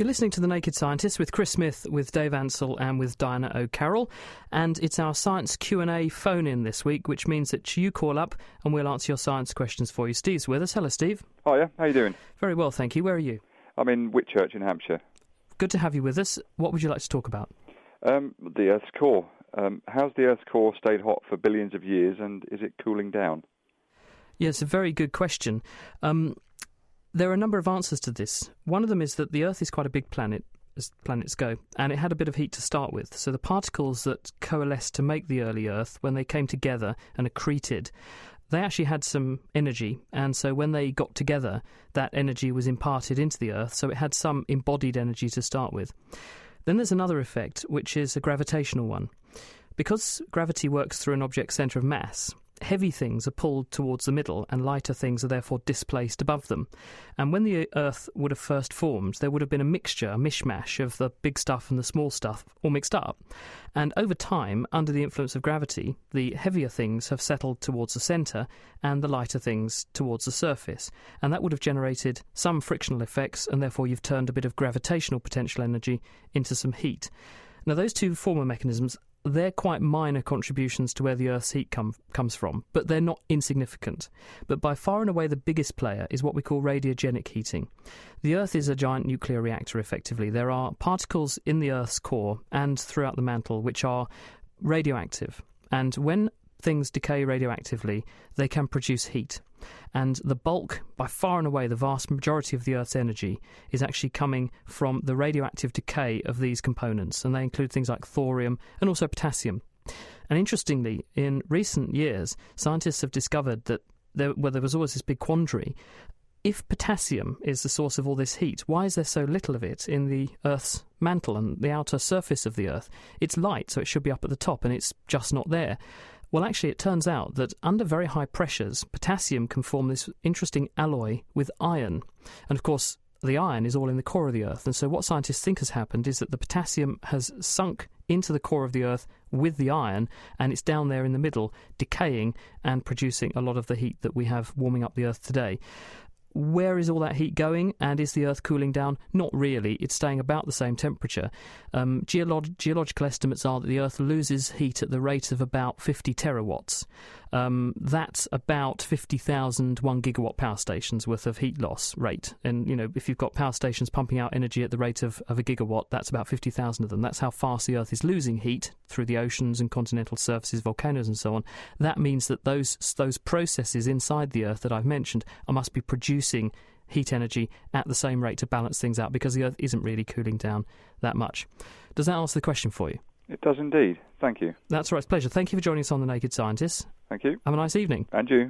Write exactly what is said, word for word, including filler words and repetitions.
You're listening to The Naked Scientist with Chris Smith, with Dave Ansell and with Diana O'Carroll. And it's our science Q and A phone-in this week, which means that you call up and we'll answer your science questions for you. Steve's with us. Hello, Steve. Hiya, how you doing? Very well, thank you. Where are you? I'm in Whitchurch in Hampshire. Good to have you with us. What would you like to talk about? Um, the Earth's core. Um, how's the Earth's core stayed hot for billions of years, and is it cooling down? Yeah, it's a very good question. Um... There are a number of answers to this. One of them is that the Earth is quite a big planet, as planets go, and it had a bit of heat to start with. So the particles that coalesced to make the early Earth, when they came together and accreted, they actually had some energy, and so when they got together, that energy was imparted into the Earth, so it had some embodied energy to start with. Then there's another effect, which is a gravitational one. Because gravity works through an object's centre of mass, heavy things are pulled towards the middle and lighter things are therefore displaced above them. And when the Earth would have first formed, there would have been a mixture, a mishmash of the big stuff and the small stuff all mixed up. And over time, under the influence of gravity, the heavier things have settled towards the centre and the lighter things towards the surface. And that would have generated some frictional effects, and therefore you've turned a bit of gravitational potential energy into some heat. Now, those two former mechanisms, they're quite minor contributions to where the Earth's heat come, comes from, but they're not insignificant. But by far and away the biggest player is what we call radiogenic heating. The Earth is a giant nuclear reactor, effectively. There are particles in the Earth's core and throughout the mantle which are radioactive. And when things decay radioactively, they can produce heat. And the bulk, by far and away, the vast majority of the Earth's energy is actually coming from the radioactive decay of these components, and they include things like thorium and also potassium. And interestingly, in recent years, scientists have discovered that there, well, there was always this big quandary. If potassium is the source of all this heat, why is there so little of it in the Earth's mantle and the outer surface of the Earth? It's light, so it should be up at the top, and it's just not there. Well, actually, it turns out that under very high pressures, potassium can form this interesting alloy with iron. And, of course, the iron is all in the core of the Earth. And so what scientists think has happened is that the potassium has sunk into the core of the Earth with the iron, and it's down there in the middle, decaying and producing a lot of the heat that we have warming up the Earth today. Where is all that heat going, and is the Earth cooling down? Not really. It's staying about the same temperature. Um, geolog- geological estimates are that the Earth loses heat at the rate of about fifty terawatts. Um, that's about fifty thousand one gigawatt power stations worth of heat loss rate. And, you know, if you've got power stations pumping out energy at the rate of, of a gigawatt, that's about fifty thousand of them. That's how fast the Earth is losing heat through the oceans and continental surfaces, volcanoes and so on. That means that those those processes inside the Earth that I've mentioned are, must be producing heat energy at the same rate to balance things out, because the Earth isn't really cooling down that much. Does that answer the question for you? It does indeed. Thank you. That's all right. It's a pleasure. Thank you for joining us on The Naked Scientist. Thank you. Have a nice evening. And you.